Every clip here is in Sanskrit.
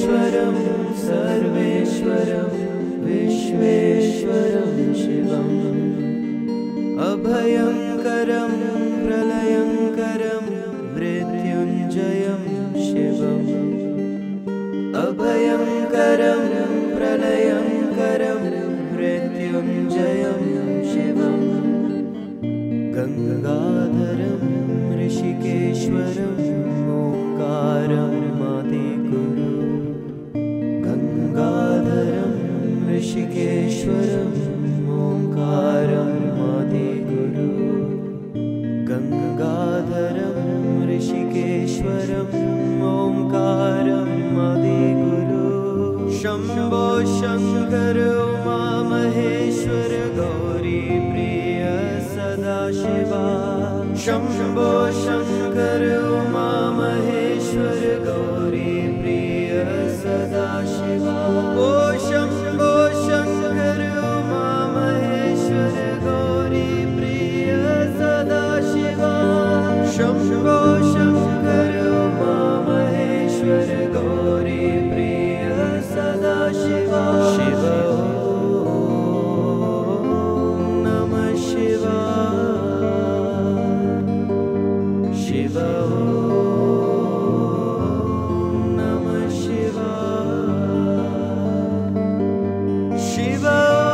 परमेश्वरं सर्वेश्वरं विश्वेश्वरं शिवम् अभयंकरं प्रलयंकरं मृत्युंजयं शिवम् अभयंकरं प्रलयंकरं मृत्युंजयं शिवम् गंगाधरं ऋषिकेश्वरं ओंकारं आदिगुरु गंगाधरं ऋषिकेश्वरं ओंकारं आदिगुरु गंगाधरं ऋषिकेश्वरं ओंकारं आदिगुरु शंभो शंकर उमा महेश्वर गौरी प्रिय सदाशिवा शंभो शंकर उमा महेश्वर गौरी प्रिय सदाशिवा ओ शंभो शंकर उमा महेश्वर गौरी प्रिय सदाशिवा शंभो शंकर उमा महेश्वर गौरी प्रिय सदाशिवा शिव नमः शिवाय शिव नमः शिवाय शिव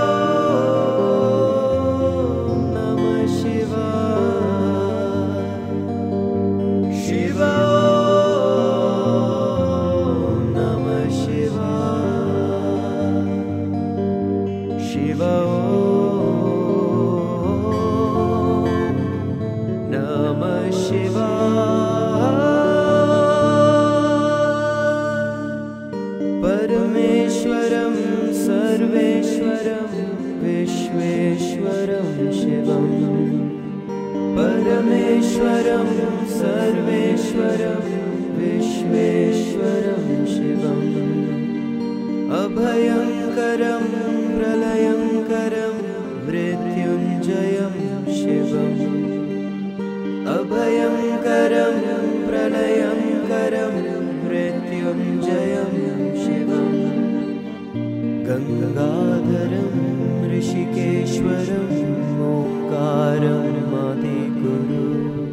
नमः शिवाय शिव नमः शिवाय शिव नमः शिवाय परमेश्वरं सर्वेश्वरं विश्वेश्वरं शिवम् परमेश्वरं सर्वेश्वरं विश्वेश्वरं शिवम् अभयंकरं प्रलयंकरं मृत्युंजयं शिवम् अभयंकरं प्रलयंकरं मृत्युंजयं शिवम् गंगाधरं ऋषिकेश्वरं ओंकारं आदिगुरु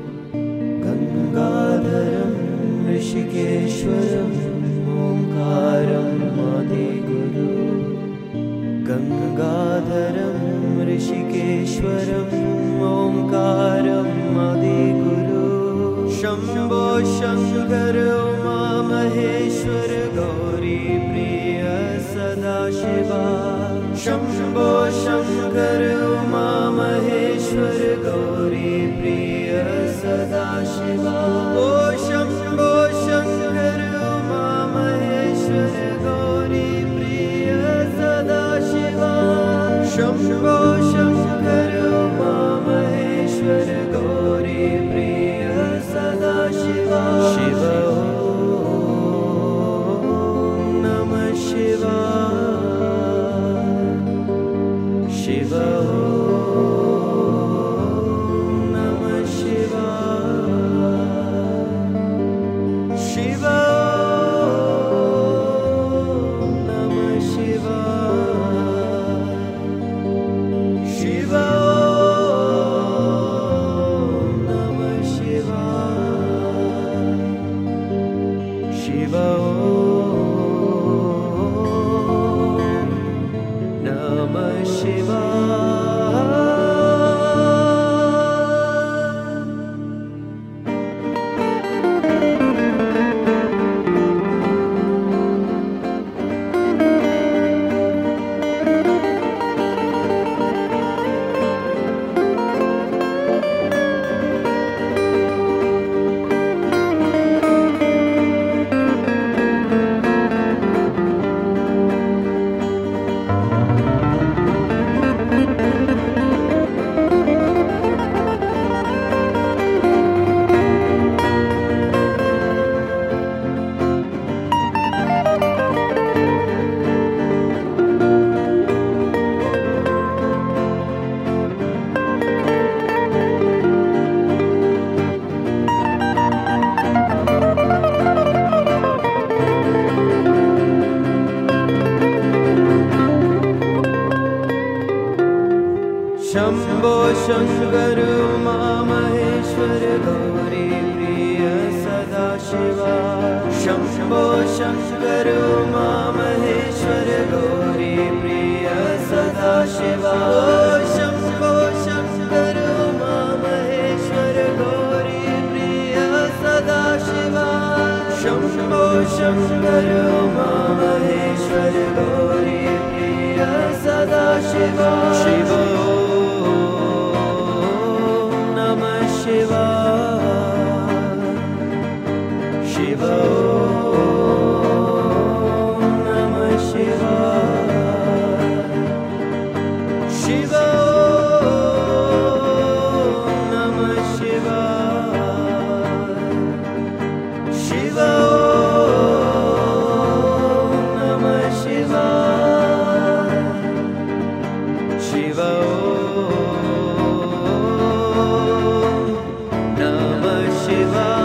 गंगाधरं ऋषिकेश्वरं ओंकारं आदिगुरु गंगाधरं ऋषिकेश्वरं ओंकारं आदिगुरु शंभो शंकर उमा महेश्वर गौरी प्रिय सदाशिवा शंभो शंकर उमा महेश्वर गौरी प्रिय सदाशिवा ओ शंभो शंकर उमा महेश्वर गौरी प्रिय सदाशिवा शंभो शंकर उमा महेश्वर गौरी प्रिय सदाशिवा शिव नमः शिवाय शिव गौरी प्रिय सदा शिवा शंभो शंकर उमा महेश्वर गौरी प्रिय सदा शिवा शंभो शंकर उमा महेश्वर गौरी प्रिय सदा शिवा शंभो शंकर उमा महेश्वर गौरी प्रिय सदा शिवा शिव नमः शिवाय शिव नमः शिवाय शिव नमः शिवाय शिव नमः शिवाय शिव नमः शिवाय